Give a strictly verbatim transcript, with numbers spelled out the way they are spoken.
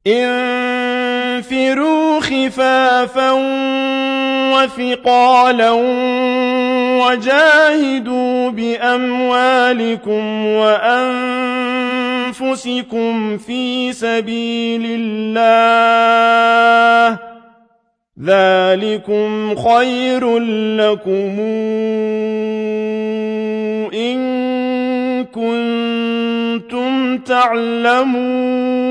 انفروا خفافا وثقالا وجاهدوا بأموالكم وأنفسكم في سبيل الله ذلكم خير لكم إن كنتم تعلمون